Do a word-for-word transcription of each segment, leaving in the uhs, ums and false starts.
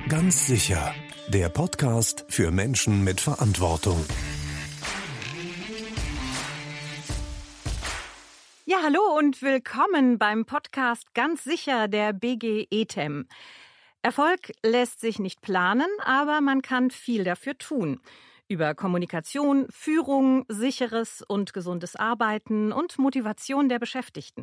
Ganz sicher. Der Podcast für Menschen mit Verantwortung. Ja, hallo und willkommen beim Podcast Ganz sicher der B G E T E M. Erfolg lässt sich nicht planen, aber man kann viel dafür tun. Über Kommunikation, Führung, sicheres und gesundes Arbeiten und Motivation der Beschäftigten.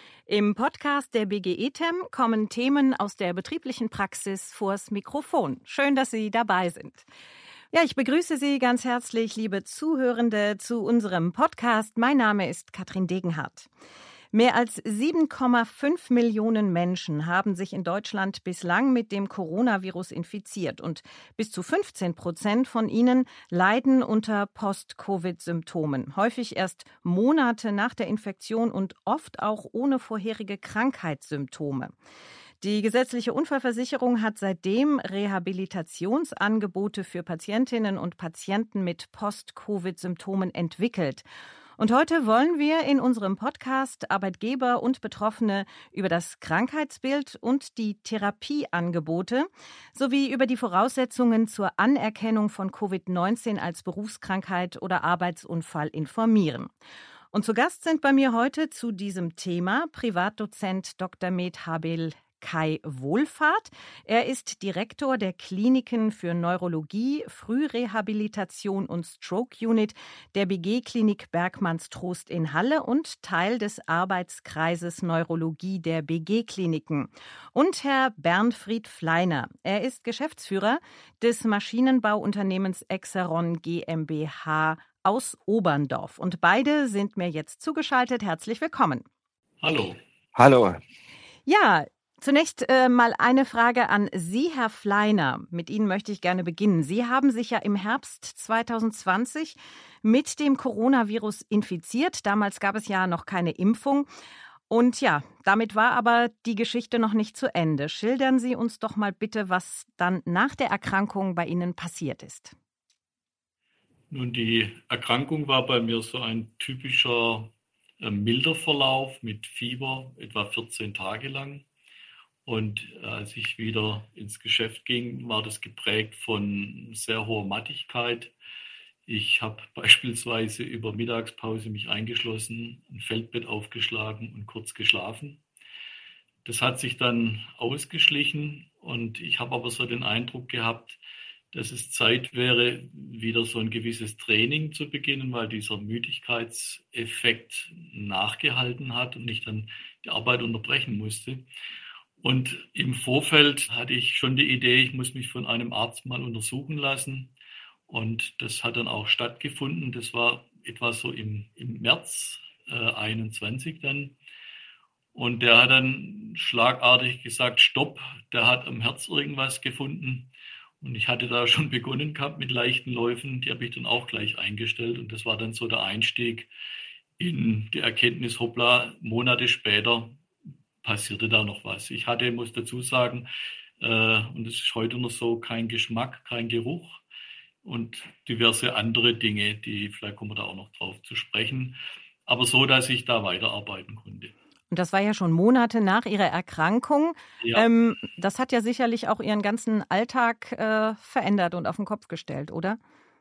Im Podcast der B G E T E M kommen Themen aus der betrieblichen Praxis vors Mikrofon. Schön, dass Sie dabei sind. Ja, ich begrüße Sie ganz herzlich, liebe Zuhörende, zu unserem Podcast. Mein Name ist Katrin Degenhardt. Mehr als sieben Komma fünf Millionen Menschen haben sich in Deutschland bislang mit dem Coronavirus infiziert und bis zu fünfzehn Prozent von ihnen leiden unter Post-Covid-Symptomen. Häufig erst Monate nach der Infektion und oft auch ohne vorherige Krankheitssymptome. Die gesetzliche Unfallversicherung hat seitdem Rehabilitationsangebote für Patientinnen und Patienten mit Post-Covid-Symptomen entwickelt. Und heute wollen wir in unserem Podcast Arbeitgeber und Betroffene über das Krankheitsbild und die Therapieangebote sowie über die Voraussetzungen zur Anerkennung von Covid neunzehn als Berufskrankheit oder Arbeitsunfall informieren. Und zu Gast sind bei mir heute zu diesem Thema Privatdozent Doktor Med Habel Kai Wohlfahrt. Er ist Direktor der Kliniken für Neurologie, Frührehabilitation und Stroke Unit der B G-Klinik Bergmannstrost in Halle und Teil des Arbeitskreises Neurologie der B G-Kliniken. Und Herr Bernfried Fleiner. Er ist Geschäftsführer des Maschinenbauunternehmens Exeron GmbH aus Oberndorf. Und beide sind mir jetzt zugeschaltet. Herzlich willkommen. Hallo. Hallo. Ja, Zunächst äh, mal eine Frage an Sie, Herr Fleiner. Mit Ihnen möchte ich gerne beginnen. Sie haben sich ja im Herbst zwanzig zwanzig mit dem Coronavirus infiziert. Damals gab es ja noch keine Impfung. Und ja, damit war aber die Geschichte noch nicht zu Ende. Schildern Sie uns doch mal bitte, was dann nach der Erkrankung bei Ihnen passiert ist. Nun, die Erkrankung war bei mir so ein typischer äh, milder Verlauf mit Fieber, etwa vierzehn Tage lang. Und als ich wieder ins Geschäft ging, war das geprägt von sehr hoher Mattigkeit. Ich habe beispielsweise über Mittagspause mich eingeschlossen, ein Feldbett aufgeschlagen und kurz geschlafen. Das hat sich dann ausgeschlichen und ich habe aber so den Eindruck gehabt, dass es Zeit wäre, wieder so ein gewisses Training zu beginnen, weil dieser Müdigkeitseffekt nachgehalten hat und ich dann die Arbeit unterbrechen musste. Und im Vorfeld hatte ich schon die Idee, ich muss mich von einem Arzt mal untersuchen lassen. Und das hat dann auch stattgefunden. Das war etwa so im, im März äh, einundzwanzig dann. Und der hat dann schlagartig gesagt, stopp, der hat am Herz irgendwas gefunden. Und ich hatte da schon begonnen gehabt mit leichten Läufen. Die habe ich dann auch gleich eingestellt. Und das war dann so der Einstieg in die Erkenntnis, hoppla, Monate später passierte da noch was. Ich hatte, muss dazu sagen, äh, und es ist heute noch so, kein Geschmack, kein Geruch und diverse andere Dinge, die, vielleicht kommen wir da auch noch drauf zu sprechen, aber so, dass ich da weiterarbeiten konnte. Und das war ja schon Monate nach Ihrer Erkrankung. Ja. Ähm, das hat ja sicherlich auch Ihren ganzen Alltag äh, verändert und auf den Kopf gestellt, oder?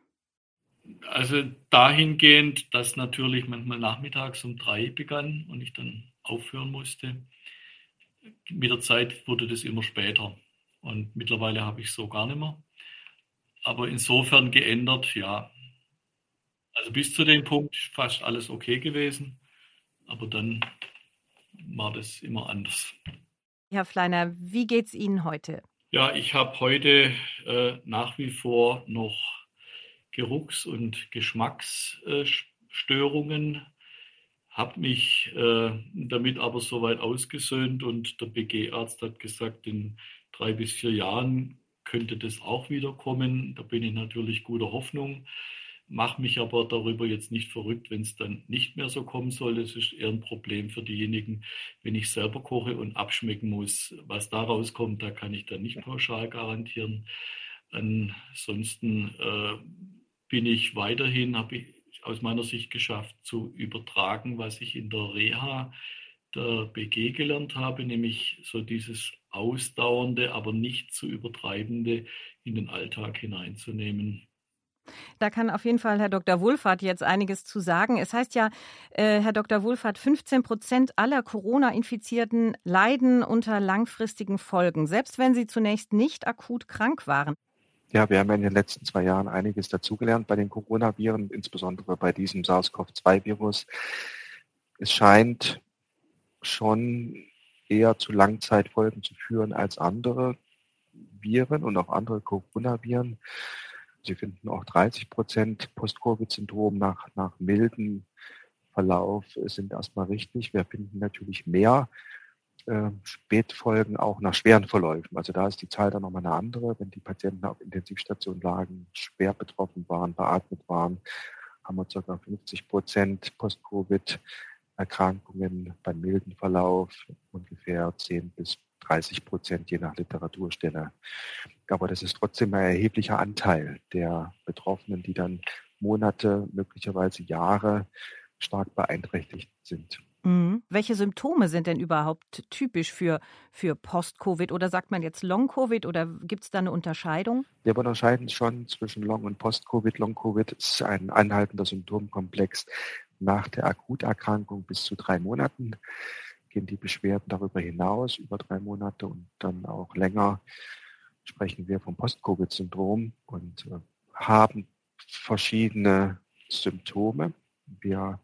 Also dahingehend, dass natürlich manchmal nachmittags um drei begann und ich dann aufhören musste. Mit der Zeit wurde das immer später und mittlerweile habe ich es so gar nicht mehr. Aber insofern geändert, ja. Also bis zu dem Punkt fast alles okay gewesen, aber dann war das immer anders. Herr Fleiner, wie geht's Ihnen heute? Ja, ich habe heute äh, nach wie vor noch Geruchs- und Geschmacksstörungen. Habe mich äh, damit aber soweit ausgesöhnt und der B G-Arzt hat gesagt, in drei bis vier Jahren könnte das auch wieder kommen. Da bin ich natürlich guter Hoffnung, mache mich aber darüber jetzt nicht verrückt, wenn es dann nicht mehr so kommen soll. Das ist eher ein Problem für diejenigen, wenn ich selber koche und abschmecken muss. Was da rauskommt, da kann ich dann nicht pauschal garantieren. Ansonsten äh, bin ich weiterhin, habe ich aus meiner Sicht geschafft zu übertragen, was ich in der Reha der B G gelernt habe, nämlich so dieses Ausdauernde, aber nicht zu übertreibende in den Alltag hineinzunehmen. Da kann auf jeden Fall Herr Doktor Wohlfahrt jetzt einiges zu sagen. Es heißt ja, äh, Herr Doktor Wohlfahrt, fünfzehn Prozent aller Corona-Infizierten leiden unter langfristigen Folgen, selbst wenn sie zunächst nicht akut krank waren. Ja, wir haben ja in den letzten zwei Jahren einiges dazugelernt bei den Coronaviren, insbesondere bei diesem SARS-CoV zwei Virus. Es scheint schon eher zu Langzeitfolgen zu führen als andere Viren und auch andere Coronaviren. Sie finden auch dreißig Prozent Post-Covid-Syndrom nach, nach milden Verlauf sind erstmal richtig. Wir finden natürlich mehr äh, Spätfolgen auch nach schweren Verläufen. Also da ist die Zahl dann nochmal eine andere. Wenn die Patienten auf Intensivstationen lagen, schwer betroffen waren, beatmet waren, haben wir ca. fünfzig Prozent Post-Covid-Erkrankungen beim milden Verlauf, ungefähr zehn bis dreißig Prozent je nach Literaturstelle. Aber das ist trotzdem ein erheblicher Anteil der Betroffenen, die dann Monate, möglicherweise Jahre stark beeinträchtigt sind. Mhm. Welche Symptome sind denn überhaupt typisch für, für Post-Covid oder sagt man jetzt Long-Covid oder gibt es da eine Unterscheidung? Wir unterscheiden schon zwischen Long- und Post-Covid. Long-Covid ist ein anhaltender Symptomkomplex nach der Akuterkrankung bis zu drei Monaten. Gehen die Beschwerden darüber hinaus, über drei Monate und dann auch länger, sprechen wir vom Post-Covid-Syndrom und äh, haben verschiedene Symptome. Wir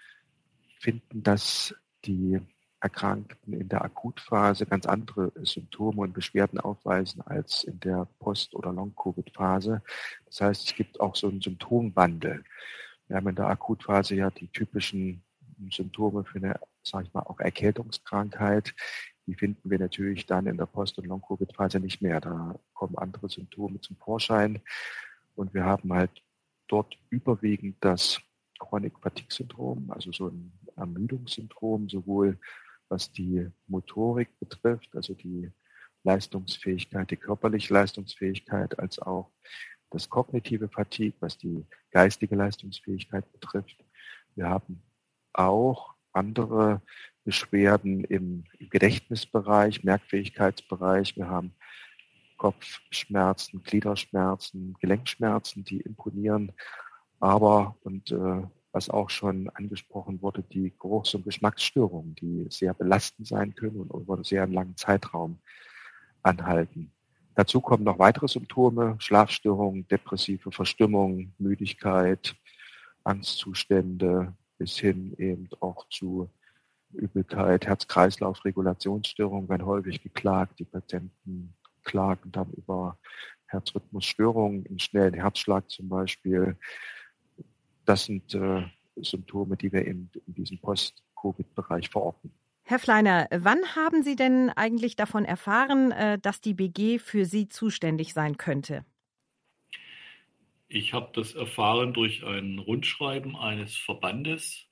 finden, dass die Erkrankten in der Akutphase ganz andere Symptome und Beschwerden aufweisen als in der Post- oder Long-Covid-Phase. Das heißt, es gibt auch so einen Symptomwandel. Wir haben in der Akutphase ja die typischen Symptome für eine, sage ich mal, auch Erkältungskrankheit. Die finden wir natürlich dann in der Post- und Long-Covid-Phase nicht mehr. Da kommen andere Symptome zum Vorschein. Und wir haben halt dort überwiegend das Chronic-Fatigue-Syndrom, also so ein Ermüdungssyndrom, sowohl was die Motorik betrifft, also die Leistungsfähigkeit, die körperliche Leistungsfähigkeit, als auch das kognitive Fatigue, was die geistige Leistungsfähigkeit betrifft. Wir haben auch andere Beschwerden im Gedächtnisbereich, Merkfähigkeitsbereich. Wir haben Kopfschmerzen, Gliederschmerzen, Gelenkschmerzen, die imponieren. Aber, und äh, was auch schon angesprochen wurde, die Geruchs- und Geschmacksstörungen, die sehr belastend sein können und über einen sehr langen Zeitraum anhalten. Dazu kommen noch weitere Symptome, Schlafstörungen, depressive Verstimmung, Müdigkeit, Angstzustände, bis hin eben auch zu Übelkeit, Herz-Kreislauf-Regulationsstörungen werden häufig geklagt. Die Patienten klagen dann über Herzrhythmusstörungen, einen schnellen Herzschlag zum Beispiel. Das sind äh, Symptome, die wir in, in diesem Post-Covid-Bereich verorten. Herr Fleiner, wann haben Sie denn eigentlich davon erfahren, äh, dass die B G für Sie zuständig sein könnte? Ich habe das erfahren durch ein Rundschreiben eines Verbandes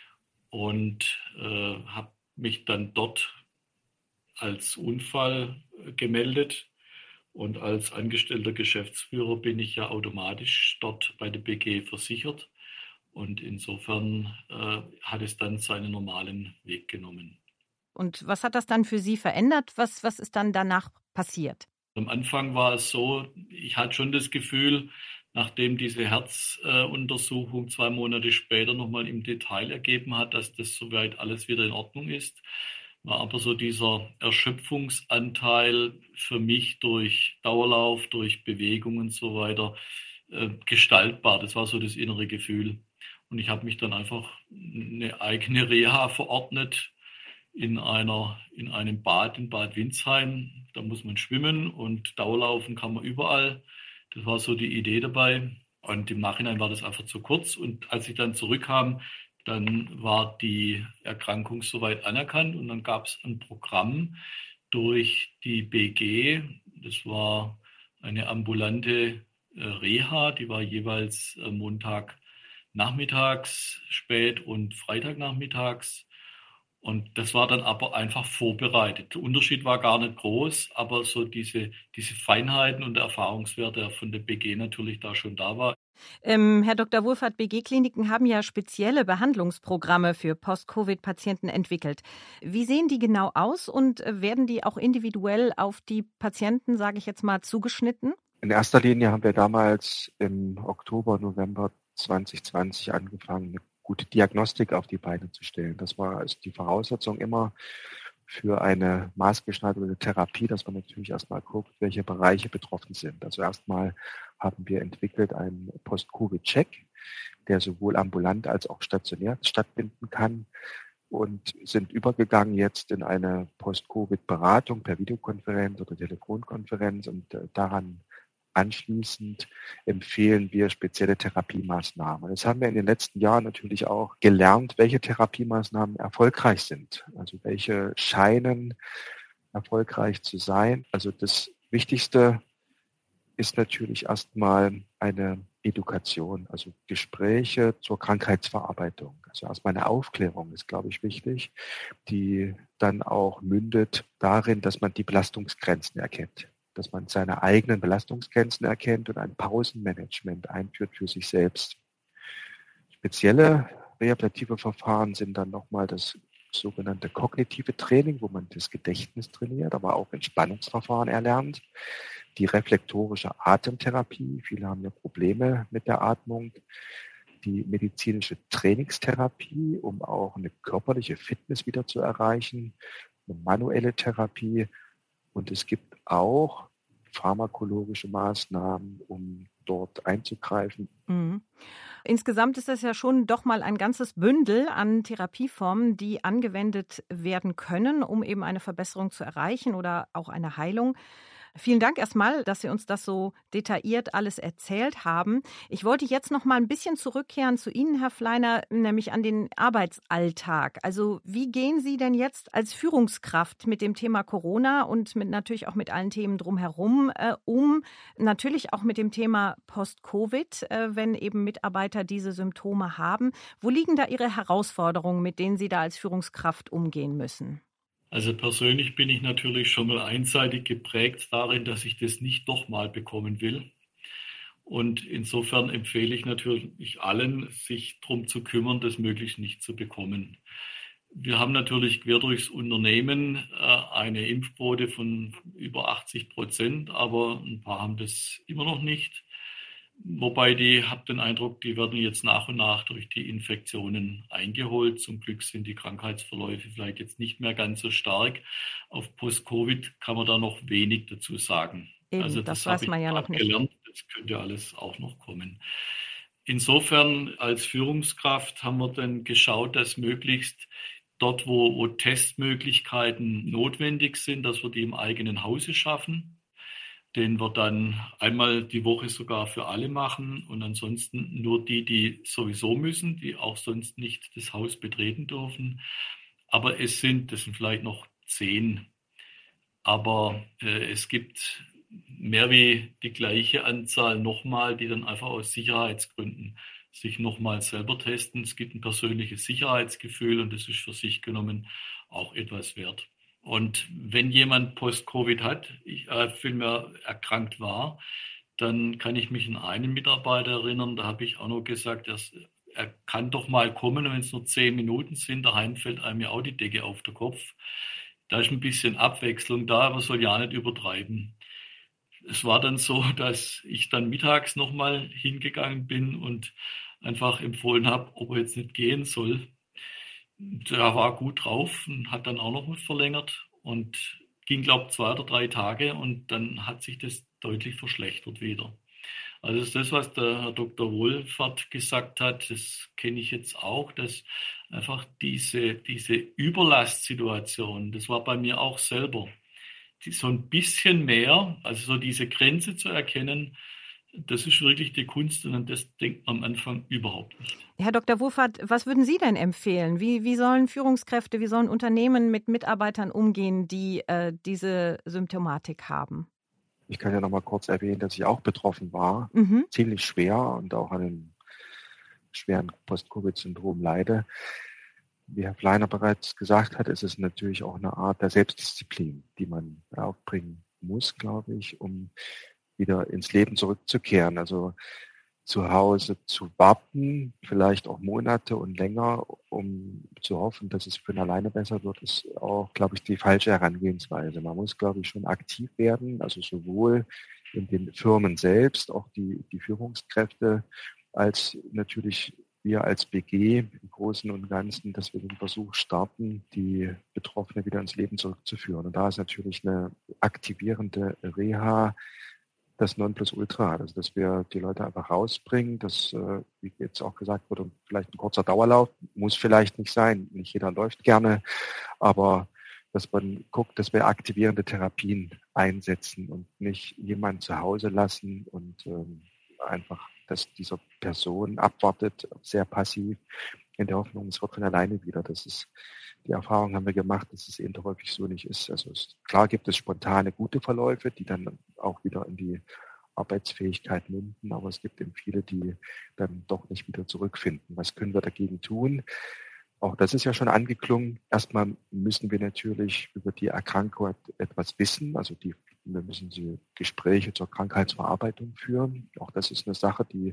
und äh, habe mich dann dort als Unfall gemeldet. Und als angestellter Geschäftsführer bin ich ja automatisch dort bei der B G versichert. Und insofern äh, hat es dann seinen normalen Weg genommen. Und was hat das dann für Sie verändert? Was, was ist dann danach passiert? Am Anfang war es so, ich hatte schon das Gefühl, nachdem diese Herzuntersuchung äh, zwei Monate später nochmal im Detail ergeben hat, dass das soweit alles wieder in Ordnung ist, war aber so dieser Erschöpfungsanteil für mich durch Dauerlauf, durch Bewegung und so weiter äh, gestaltbar. Das war so das innere Gefühl. Und ich habe mich dann einfach eine eigene Reha verordnet in einer, in einem Bad in Bad Windsheim. Da muss man schwimmen und Dauerlaufen kann man überall. Das war so die Idee dabei. Und im Nachhinein war das einfach zu kurz. Und als ich dann zurückkam, dann war die Erkrankung soweit anerkannt. Und dann gab es ein Programm durch die B G. Das war eine ambulante äh, Reha. Die war jeweils äh, Montagnachmittags spät und Freitagnachmittags. Und das war dann aber einfach vorbereitet. Der Unterschied war gar nicht groß, aber so diese, diese Feinheiten und der Erfahrungswert, der von der B G natürlich da schon da war. Ähm, Herr Doktor Wohlfahrt, B G-Kliniken haben ja spezielle Behandlungsprogramme für Post-Covid-Patienten entwickelt. Wie sehen die genau aus und werden die auch individuell auf die Patienten, sage ich jetzt mal, zugeschnitten? In erster Linie haben wir damals im Oktober, November zwanzig zwanzig angefangen, eine gute Diagnostik auf die Beine zu stellen. Das war also die Voraussetzung immer für eine maßgeschneiderte Therapie, dass man natürlich erstmal guckt, welche Bereiche betroffen sind. Also erstmal haben wir entwickelt einen Post-Covid-Check, der sowohl ambulant als auch stationär stattfinden kann, und sind übergegangen jetzt in eine Post-Covid-Beratung per Videokonferenz oder Telefonkonferenz, und äh, daran anschließend empfehlen wir spezielle Therapiemaßnahmen. Das haben wir in den letzten Jahren natürlich auch gelernt, welche Therapiemaßnahmen erfolgreich sind, also welche scheinen erfolgreich zu sein. Also das Wichtigste ist natürlich erstmal eine Edukation, also Gespräche zur Krankheitsverarbeitung. Also erstmal eine Aufklärung ist, glaube ich, wichtig, die dann auch mündet darin, dass man die Belastungsgrenzen erkennt, dass man seine eigenen Belastungsgrenzen erkennt und ein Pausenmanagement einführt für sich selbst. Spezielle rehabilitative Verfahren sind dann nochmal das sogenannte kognitive Training, wo man das Gedächtnis trainiert, aber auch Entspannungsverfahren erlernt. Die reflektorische Atemtherapie, viele haben ja Probleme mit der Atmung. Die medizinische Trainingstherapie, um auch eine körperliche Fitness wieder zu erreichen. Eine manuelle Therapie. Und es gibt auch pharmakologische Maßnahmen, um dort einzugreifen. Mhm. Insgesamt ist das ja schon doch mal ein ganzes Bündel an Therapieformen, die angewendet werden können, um eben eine Verbesserung zu erreichen oder auch eine Heilung. Vielen Dank erstmal, dass Sie uns das so detailliert alles erzählt haben. Ich wollte jetzt noch mal ein bisschen zurückkehren zu Ihnen, Herr Fleiner, nämlich an den Arbeitsalltag. Also wie gehen Sie denn jetzt als Führungskraft mit dem Thema Corona und mit, natürlich auch mit allen Themen drumherum äh, um? Natürlich auch mit dem Thema Post-Covid, äh, wenn eben Mitarbeiter diese Symptome haben. Wo liegen da Ihre Herausforderungen, mit denen Sie da als Führungskraft umgehen müssen? Also persönlich bin ich natürlich schon mal einseitig geprägt darin, dass ich das nicht doch mal bekommen will. Und insofern empfehle ich natürlich allen, sich darum zu kümmern, das möglichst nicht zu bekommen. Wir haben natürlich quer durchs Unternehmen äh, eine Impfquote von über achtzig Prozent, aber ein paar haben das immer noch nicht. Wobei die, habe den Eindruck, die werden jetzt nach und nach durch die Infektionen eingeholt. Zum Glück sind die Krankheitsverläufe vielleicht jetzt nicht mehr ganz so stark. Auf Post-Covid kann man da noch wenig dazu sagen. Eben, also das, das weiß man ja noch nicht. Gelernt, das könnte alles auch noch kommen. Insofern als Führungskraft haben wir dann geschaut, dass möglichst dort, wo, wo Testmöglichkeiten notwendig sind, dass wir die im eigenen Hause schaffen. Den wir dann einmal die Woche sogar für alle machen und ansonsten nur die, die sowieso müssen, die auch sonst nicht das Haus betreten dürfen. Aber es sind, das sind vielleicht noch zehn, aber äh, es gibt mehr wie die gleiche Anzahl nochmal, die dann einfach aus Sicherheitsgründen sich nochmal selber testen. Es gibt ein persönliches Sicherheitsgefühl und das ist für sich genommen auch etwas wert. Und wenn jemand Post-Covid hat, ich, äh, vielmehr erkrankt war, dann kann ich mich an einen Mitarbeiter erinnern, da habe ich auch noch gesagt, dass, er kann doch mal kommen, und wenn es nur zehn Minuten sind, daheim fällt einem ja auch die Decke auf den Kopf. Da ist ein bisschen Abwechslung da, aber soll ja nicht übertreiben. Es war dann so, dass ich dann mittags nochmal hingegangen bin und einfach empfohlen habe, ob er jetzt nicht gehen soll. Der war gut drauf und hat dann auch noch mit verlängert und ging, glaube ich, zwei oder drei Tage und dann hat sich das deutlich verschlechtert wieder. Also das ist das, was der Herr Doktor Wohlfahrt gesagt hat, das kenne ich jetzt auch, dass einfach diese, diese Überlastsituation, das war bei mir auch selber, die, so ein bisschen mehr, also so diese Grenze zu erkennen, das ist wirklich die Kunst und an das denkt man am Anfang überhaupt nicht. Herr Doktor Wohlfahrt, was würden Sie denn empfehlen? Wie, wie sollen Führungskräfte, wie sollen Unternehmen mit Mitarbeitern umgehen, die äh, diese Symptomatik haben? Ich kann ja noch mal kurz erwähnen, dass ich auch betroffen war, Mhm. ziemlich schwer und auch an einem schweren Post-Covid-Syndrom leide. Wie Herr Fleiner bereits gesagt hat, ist es natürlich auch eine Art der Selbstdisziplin, die man aufbringen muss, glaube ich, um wieder ins Leben zurückzukehren. Also zu Hause zu warten, vielleicht auch Monate und länger, um zu hoffen, dass es von alleine besser wird, ist auch, glaube ich, die falsche Herangehensweise. Man muss, glaube ich, schon aktiv werden, also sowohl in den Firmen selbst, auch die, die Führungskräfte, als natürlich wir als B G im Großen und Ganzen, dass wir den Versuch starten, die Betroffenen wieder ins Leben zurückzuführen. Und da ist natürlich eine aktivierende Reha das Nonplusultra, also dass wir die Leute einfach rausbringen, dass, äh, wie jetzt auch gesagt wurde, vielleicht ein kurzer Dauerlauf, muss vielleicht nicht sein, nicht jeder läuft gerne, aber dass man guckt, dass wir aktivierende Therapien einsetzen und nicht jemanden zu Hause lassen und ähm, einfach, dass diese Person abwartet, sehr passiv, in der Hoffnung, es wird von alleine wieder. Das ist, die Erfahrung haben wir gemacht, dass es eben häufig so nicht ist. Also es, klar gibt es spontane gute Verläufe, die dann auch wieder in die Arbeitsfähigkeit münden, aber es gibt eben viele, die dann doch nicht wieder zurückfinden. Was können wir dagegen tun? Auch das ist ja schon angeklungen. Erstmal müssen wir natürlich über die Erkrankung etwas wissen. Also die, wir müssen die Gespräche zur Krankheitsverarbeitung führen. Auch das ist eine Sache, die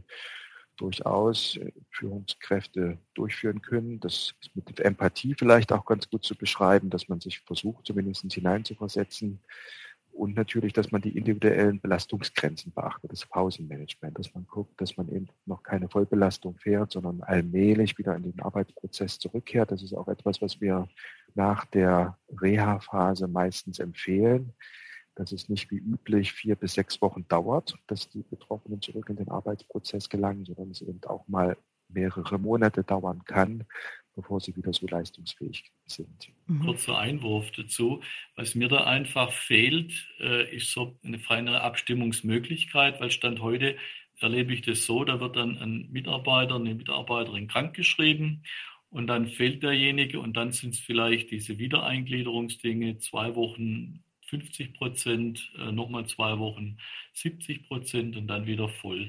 durchaus Führungskräfte durchführen können. Das ist mit Empathie vielleicht auch ganz gut zu beschreiben, dass man sich versucht, zumindest hineinzuversetzen. Und natürlich, dass man die individuellen Belastungsgrenzen beachtet, das Pausenmanagement, dass man guckt, dass man eben noch keine Vollbelastung fährt, sondern allmählich wieder in den Arbeitsprozess zurückkehrt. Das ist auch etwas, was wir nach der Reha-Phase meistens empfehlen, dass es nicht wie üblich vier bis sechs Wochen dauert, dass die Betroffenen zurück in den Arbeitsprozess gelangen, sondern es eben auch mal mehrere Monate dauern kann, bevor sie wieder so leistungsfähig sind. Kurzer Einwurf dazu. Was mir da einfach fehlt, ist so eine feinere Abstimmungsmöglichkeit, weil Stand heute erlebe ich das so, da wird dann ein Mitarbeiter, eine Mitarbeiterin krankgeschrieben und dann fehlt derjenige und dann sind es vielleicht diese Wiedereingliederungsdinge, zwei Wochen fünfzig Prozent, nochmal zwei Wochen siebzig Prozent und dann wieder voll.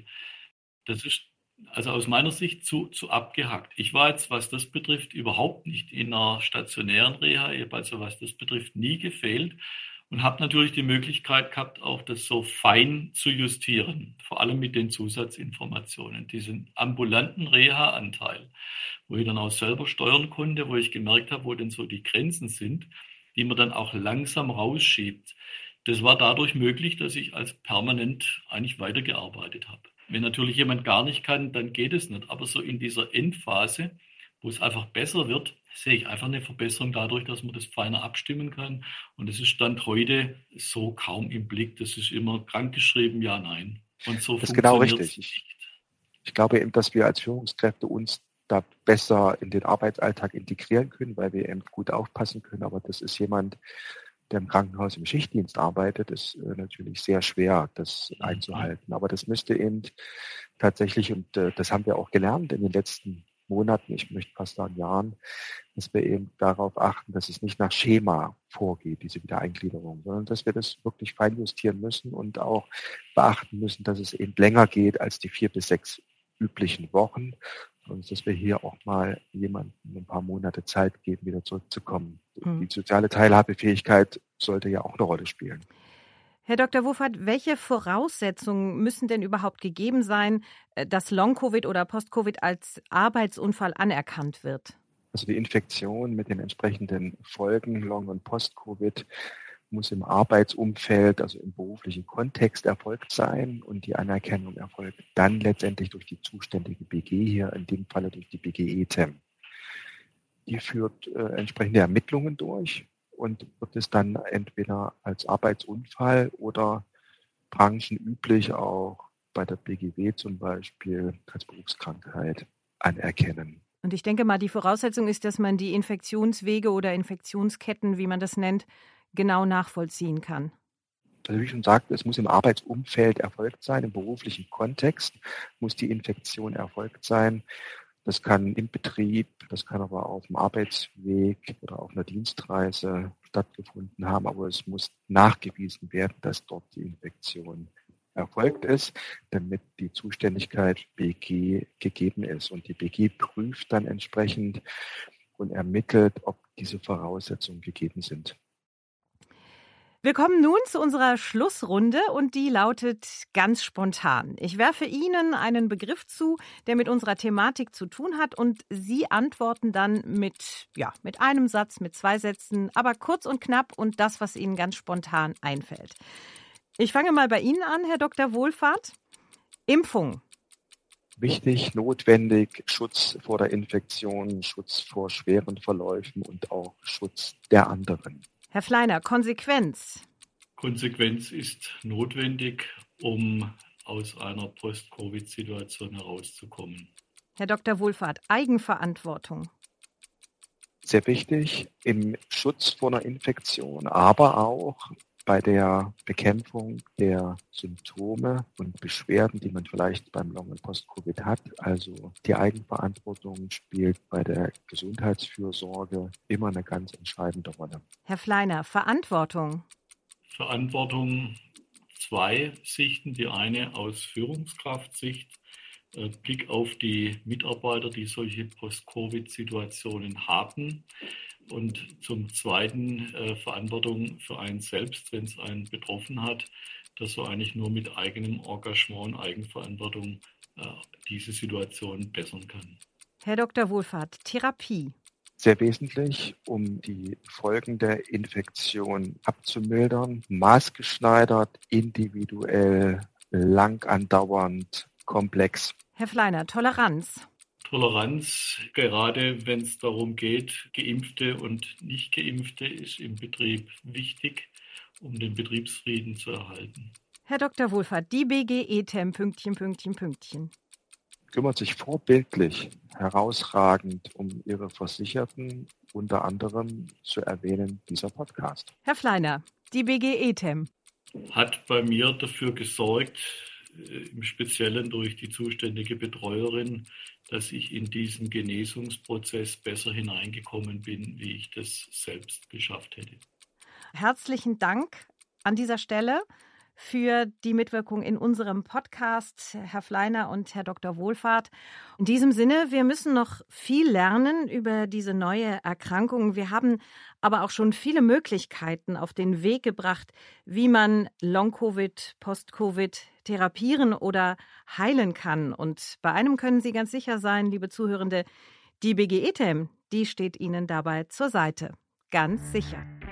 Das ist also aus meiner Sicht zu, zu abgehackt. Ich war jetzt, was das betrifft, überhaupt nicht in einer stationären Reha, ich habe also, was das betrifft, nie gefehlt und habe natürlich die Möglichkeit gehabt, auch das so fein zu justieren, vor allem mit den Zusatzinformationen, diesen ambulanten Reha-Anteil, wo ich dann auch selber steuern konnte, wo ich gemerkt habe, wo denn so die Grenzen sind, die man dann auch langsam rausschiebt. Das war dadurch möglich, dass ich als permanent eigentlich weitergearbeitet habe. Wenn natürlich jemand gar nicht kann, dann geht es nicht. Aber so in dieser Endphase, wo es einfach besser wird, sehe ich einfach eine Verbesserung dadurch, dass man das feiner abstimmen kann. Und das ist Stand heute so kaum im Blick. Das ist immer krankgeschrieben, ja, nein. Und so das ist genau funktioniert richtig. Ich, ich glaube eben, dass wir als Führungskräfte uns da besser in den Arbeitsalltag integrieren können, weil wir eben gut aufpassen können. Aber das ist jemand, der im Krankenhaus im Schichtdienst arbeitet, ist äh, natürlich sehr schwer, das mhm. einzuhalten. Aber das müsste eben tatsächlich, und äh, das haben wir auch gelernt in den letzten Monaten, ich möchte fast sagen Jahren, dass wir eben darauf achten, dass es nicht nach Schema vorgeht, diese Wiedereingliederung, sondern dass wir das wirklich feinjustieren müssen und auch beachten müssen, dass es eben länger geht als die vier bis sechs üblichen Wochen. Und dass wir hier auch mal jemandem ein paar Monate Zeit geben, wieder zurückzukommen. Mhm. Die soziale Teilhabefähigkeit sollte ja auch eine Rolle spielen. Herr Doktor Woffert, welche Voraussetzungen müssen denn überhaupt gegeben sein, dass Long-Covid oder Post-Covid als Arbeitsunfall anerkannt wird? Also die Infektion mit den entsprechenden Folgen Long- und Post-Covid muss im Arbeitsumfeld, also im beruflichen Kontext erfolgt sein und die Anerkennung erfolgt dann letztendlich durch die zuständige B G, hier in dem Falle durch die B G E T E M. Die führt äh, entsprechende Ermittlungen durch und wird es dann entweder als Arbeitsunfall oder branchenüblich auch bei der B G W zum Beispiel als Berufskrankheit anerkennen. Und ich denke mal, die Voraussetzung ist, dass man die Infektionswege oder Infektionsketten, wie man das nennt, genau nachvollziehen kann. Also wie ich schon sagte, es muss im Arbeitsumfeld erfolgt sein, im beruflichen Kontext muss die Infektion erfolgt sein. Das kann im Betrieb, das kann aber auf dem Arbeitsweg oder auf einer Dienstreise stattgefunden haben, aber es muss nachgewiesen werden, dass dort die Infektion erfolgt ist, damit die Zuständigkeit B G gegeben ist. Und die B G prüft dann entsprechend und ermittelt, ob diese Voraussetzungen gegeben sind. Wir kommen nun zu unserer Schlussrunde und die lautet ganz spontan. Ich werfe Ihnen einen Begriff zu, der mit unserer Thematik zu tun hat und Sie antworten dann mit, ja, mit einem Satz, mit zwei Sätzen, aber kurz und knapp und das, was Ihnen ganz spontan einfällt. Ich fange mal bei Ihnen an, Herr Doktor Wohlfahrt. Impfung. Wichtig, notwendig, Schutz vor der Infektion, Schutz vor schweren Verläufen und auch Schutz der anderen. Herr Fleiner, Konsequenz. Konsequenz ist notwendig, um aus einer Post-Covid-Situation herauszukommen. Herr Doktor Wohlfahrt, Eigenverantwortung. Sehr wichtig im Schutz vor einer Infektion, aber auch bei der Bekämpfung der Symptome und Beschwerden, die man vielleicht beim Long- und Post-Covid hat. Also die Eigenverantwortung spielt bei der Gesundheitsfürsorge immer eine ganz entscheidende Rolle. Herr Fleiner, Verantwortung. Verantwortung, zwei Sichten. Die eine aus Führungskraftsicht, äh, Blick auf die Mitarbeiter, die solche Post-Covid-Situationen haben. Und zum Zweiten äh, Verantwortung für einen selbst, wenn es einen betroffen hat, dass man eigentlich nur mit eigenem Engagement und Eigenverantwortung äh, diese Situation bessern kann. Herr Doktor Wohlfahrt, Therapie. Sehr wesentlich, um die Folgen der Infektion abzumildern, maßgeschneidert, individuell, lang andauernd, komplex. Herr Fleiner, Toleranz. Toleranz, gerade wenn es darum geht, Geimpfte und Nicht-Geimpfte, ist im Betrieb wichtig, um den Betriebsfrieden zu erhalten. Herr Doktor Wohlfahrt, die B G E T E M, Pünktchen, Pünktchen, Pünktchen. Kümmert sich vorbildlich, herausragend um ihre Versicherten, unter anderem zu erwähnen dieser Podcast. Herr Fleiner, die B G E T E M. Hat bei mir dafür gesorgt, im Speziellen durch die zuständige Betreuerin, dass ich in diesen Genesungsprozess besser hineingekommen bin, wie ich das selbst geschafft hätte. Herzlichen Dank an dieser Stelle für die Mitwirkung in unserem Podcast, Herr Fleiner und Herr Doktor Wohlfahrt. In diesem Sinne, wir müssen noch viel lernen über diese neue Erkrankung. Wir haben aber auch schon viele Möglichkeiten auf den Weg gebracht, wie man Long-Covid, Post-Covid therapieren oder heilen kann. Und bei einem können Sie ganz sicher sein, liebe Zuhörende, die B G E T E M, die steht Ihnen dabei zur Seite. Ganz sicher.